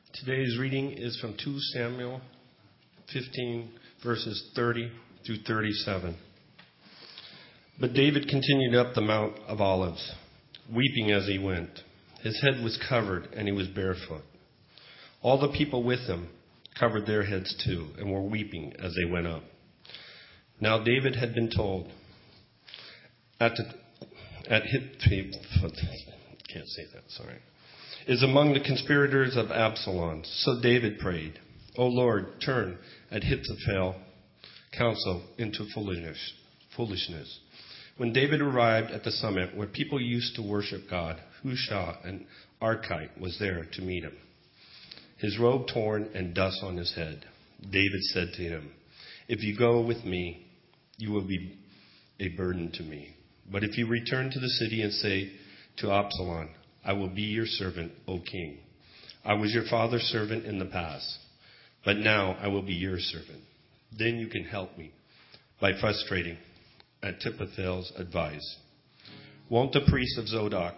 Today's reading is from 2 Samuel 15, verses 30 through 37. But David continued up the Mount of Olives, weeping as he went. His head was covered, and he was barefoot. All the people with him covered their heads too, and were weeping as they went up. Now David had been told, is among the conspirators of Absalom. So David prayed, O Lord, turn Ahithophel's counsel into foolishness. When David arrived at the summit where people used to worship God, Hushai and Archite was there to meet him, his robe torn and dust on his head. David said to him, if you go with me, you will be a burden to me. But if you return to the city and say to Absalom, I will be your servant, O king. I was your father's servant in the past, but now I will be your servant. Then you can help me by frustrating Ahithophel's advice. Won't the priests of Zadok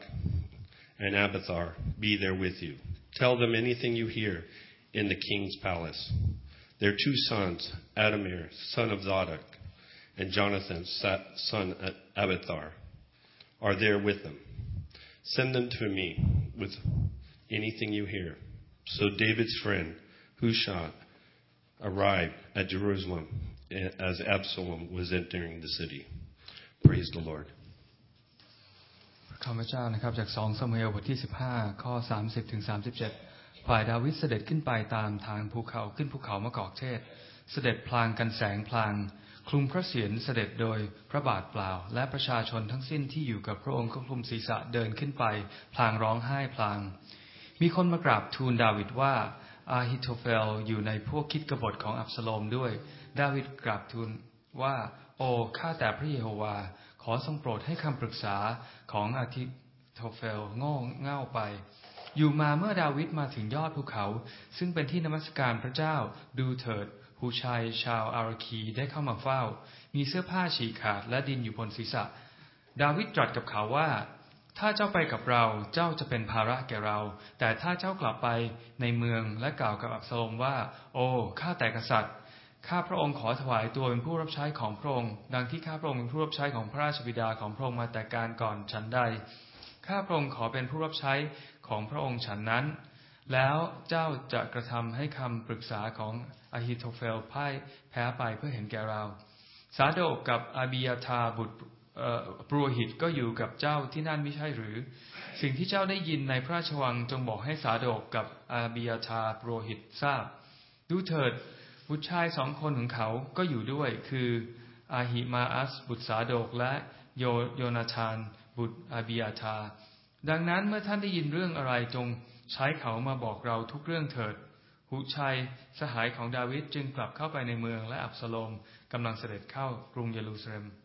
and Abiathar be there with you? Tell them anything you hear in the king's palace. Their two sons, Adamir, son of Zadok, and Jonathan, son of Abiathar, are there with them. Send them to me with anything you hear. So David's friend, Hushai, arrived at Jerusalem as Absalom was entering the city. Praise the Lord. คำพระเจ้านะครับจาก2ซามูเอลบทที่15ข้อ30ถึง37ฝ่ายดาวิดเสด็จขึ้นไปตามทางภูเขาขึ้นภูเขามะกอกเทศเสด็จพลางกันแสงพลางคลุมพระเศียรเสด็จโดยพระบาทเปล่าและประชาชนทั้งสิ้นที่อยู่กับพระองค์ก็คลุมศีรษะเดินขึ้นไปพลางร้องไห้พลางมีคนมากราบทูลดาวิดว่าอาฮิโทเฟลอยู่ในพวกคิดกบฏของอับซาโลมด้วยดาวิดกราบทูลว่าโอ้ข้าแต่พระเยโฮวาขอทรงโปรดให้คำปรึกษาของอาฮิโทเฟลโง่เง่าไปอยู่มาเมื่อดาวิดมาถึงยอดภูเขาซึ่งเป็นที่นมัสการพระเจ้าดูเถิดฮูชัยชาวอาราคีได้เข้ามาเฝ้ามีเสื้อผ้าฉีกขาดและดินอยู่บนศีรษะดาวิดตรัสกับเขาว่าถ้าเจ้าไปกับเราเจ้าจะเป็นภาระแก่เราแต่ถ้าเจ้ากลับไปในเมืองและกล่าวกับอับซาโลมว่าโอ้ข้าแต่กษัตริย์ข้าพระองค์ขอถวายตัวเป็นผู้รับใช้ของพระองค์ดังที่ข้าพระองค์เป็นผู้รับใช้ของพระราชบิดาของพระองค์มาแต่การก่อนฉันใดข้าพระองค์ขอเป็นผู้รับใช้ของพระองค์ฉันนั้นแล้วเจ้าจะกระทำให้คำปรึกษาของอาฮิโทเฟลพ่ายแพ้ไปเพื่อเห็นแก่เราซาโดกกับอาบิยาธาบุตรปุโรหิตก็อยู่กับเจ้าที่นั่นไม่ใช่หรือสิ่งที่เจ้าได้ยินในพระราชวังจงบอกให้ซาโดกกับอาบิยาธาปุโรหิตทราบดูเถิดบุตรชาย2 คนของเขาก็อยู่ด้วยคืออาหิมาอัสบุตรซาโดกและโยนาธานบุตรอาบิยาธาดังนั้นเมื่อท่านได้ยินเรื่องอะไรจงใช้เขามาบอกเราทุกเรื่องเถิดฮูชัยสหายของดาวิดจึงกลับเข้าไปในเมืองและอับซาโลมกำลังเสด็จเข้ากรุงเยรูซาเล็ม